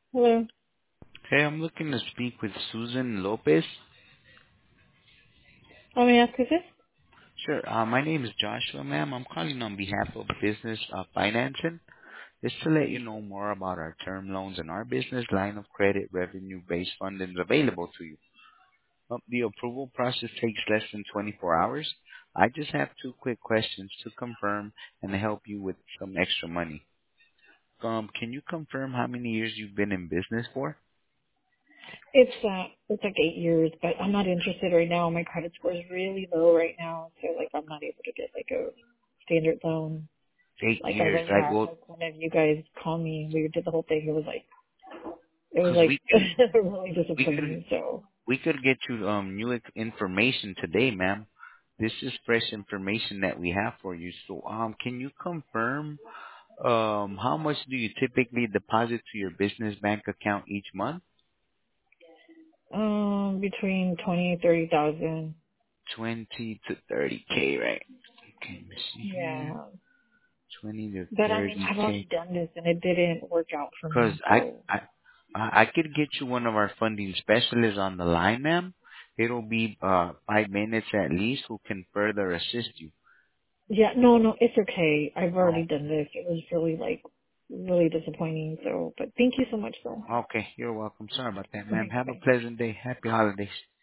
Hello. Hey, I'm looking to speak with Susan Lopez. Let me ask who's this? Sure. My name is Joshua, ma'am. I'm calling on behalf of Business Financing. Just to let you know more about our term loans and our business line of credit revenue-based funding available to you. The approval process takes less than 24 hours. I just have two quick questions to confirm and help you with some extra money. Can you confirm how many years you've been in business for? It's like 8 years, but I'm not interested right now. My credit score is really low right now, so like I'm not able to get like a standard loan. Eight Like I years. really Right. had Well, like one of you guys call me and we did the whole thing. It was because like really we could disappointing. So we could get you new information today, ma'am. This is fresh information that we have for you. So can you confirm how much do you typically deposit to your business bank account each month? between 20 and 30,000. 20 to 30K, right? Okay, let me see here. Yeah. 20 to But I mean, I've already 30K. done this and it didn't work out for Cause me. So I could get you one of our funding specialists on the line, ma'am. It'll be 5 minutes at least who can further assist you. yeah, no, it's okay. I've Oh, already done this. It was really really disappointing. So, but thank you so much though. okay, you're welcome. Sorry about that, ma'am. Okay, Have a bye. pleasant day. Happy holidays.